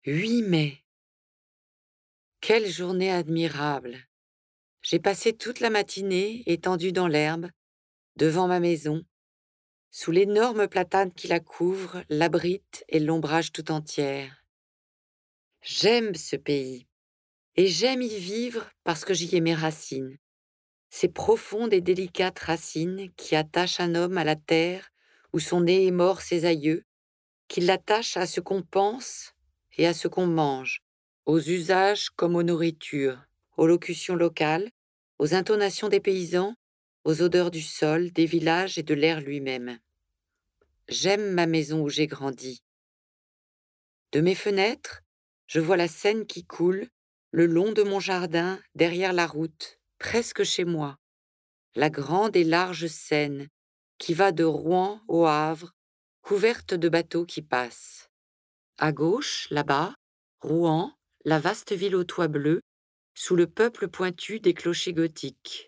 8 mai. Quelle journée admirable! J'ai passé toute la matinée étendue dans l'herbe, devant ma maison, sous l'énorme platane qui la couvre, l'abrite et l'ombrage tout entière. J'aime ce pays, et j'aime y vivre parce que j'y ai mes racines. Ces profondes et délicates racines qui attachent un homme à la terre où sont nés et morts ses aïeux, qui l'attachent à ce qu'on pense et à ce qu'on mange, aux usages comme aux nourritures, aux locutions locales, aux intonations des paysans, aux odeurs du sol, des villages et de l'air lui-même. J'aime ma maison où j'ai grandi. De mes fenêtres, je vois la Seine qui coule, le long de mon jardin, derrière la route, presque chez moi, la grande et large Seine qui va de Rouen au Havre, couverte de bateaux qui passent. À gauche, là-bas, Rouen, la vaste ville aux toits bleus, sous le peuple pointu des clochers gothiques.